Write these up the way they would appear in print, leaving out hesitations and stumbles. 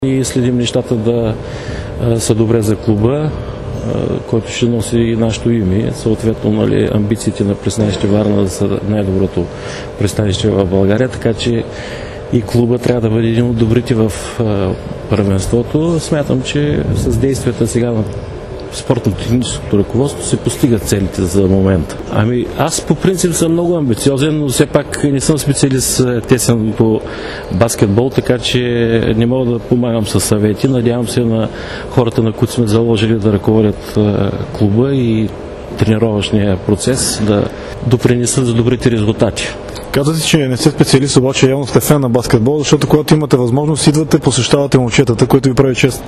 И следим нещата да са добре за клуба, който ще носи и нашето име. Съответно, нали, амбициите на пристанище Варна да са най-доброто пристанище в България, така че и клуба трябва да бъде един от добрите в първенството. Смятам, че с действията сега на спортно-техническото ръководство се постигат целите за момента. Аз по принцип съм много амбициозен, но все пак не съм специалист тесен по баскетбол, така че не мога да помагам със съвети. Надявам се на хората, на които сме заложили да ръководят клуба и тренировъчния процес, да допринесат за добрите резултати. Казвате, че не сте специалист, обаче явно сте фен на баскетбол, защото когато имате възможност, идвате, посещавате момчетата, което ви прави чест.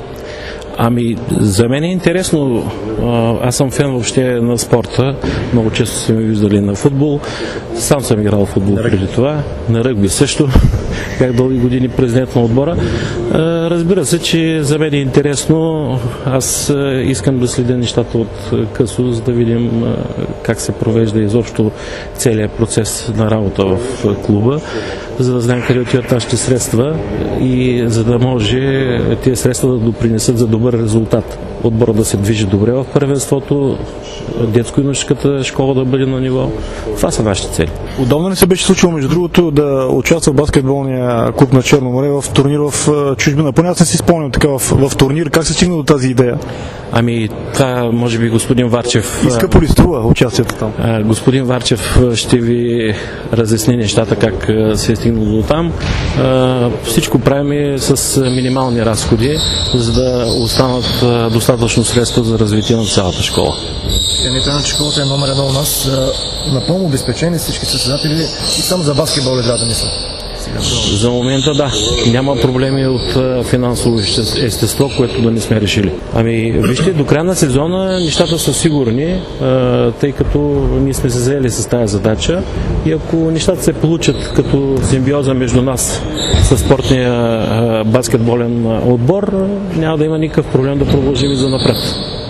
За мен е интересно. Аз съм фен въобще на спорта. Много често сме виждали на футбол. Сам съм играл в футбол преди това. На ръгби също. Как дълги години президент на отбора. Разбира се, че за мен е интересно. Аз искам да следя нещата от късо, за да видим как се провежда изобщо целият процес на работа в клуба, за да знаем къде отиват нашите средства и за да може тези средства да допринесат за добър резултат. Отбора да се движи добре в първенството, детско-юношеската школа да бъде на ниво. Това са нашите цели. Отдавна не се беше случило, между другото, да участва в баскетболния клуб на Черно море в турнир в чужбина. Поне аз не си спомням така в турнир. Как се стигна до тази идея? Това може би господин Варчев... Скъпо ли струва участието там? Господин Варчев ще ви разясни нещата, как се е стигнало до там. Всичко правим с минимални разходи, за да останат достатъчно средства за развитие на цялата школа. Тренерът на школата е номер 1 у нас. Напълно обезпечени всички състезатели и само за баскетбол трябва да мисля. За момента да. Няма проблеми от финансово естество, което да не сме решили. Вижте, до края на сезона нещата са сигурни, тъй като ние сме се заели с тази задача и ако нещата се получат като симбиоза между нас със спортния баскетболен отбор, няма да има никакъв проблем да продължим и за напред.